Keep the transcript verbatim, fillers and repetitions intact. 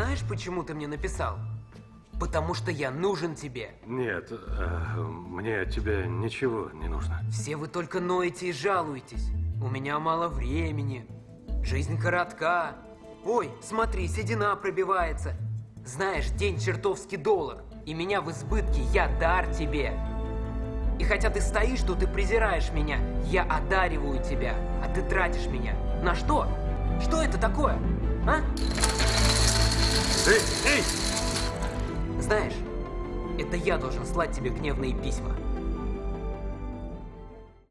знаешь, почему ты мне написал? Потому что я нужен тебе. Нет, э, мне от тебя ничего не нужно. Все вы только ноете и жалуетесь. У меня мало времени. Жизнь коротка. Ой, смотри, седина пробивается. Знаешь, день чертовски долг. И меня в избытке, я дар тебе. И хотя ты стоишь тут и презираешь меня, я одариваю тебя, а ты тратишь меня. На что? Что это такое? А? Эй, эй! Знаешь, это я должен слать тебе гневные письма.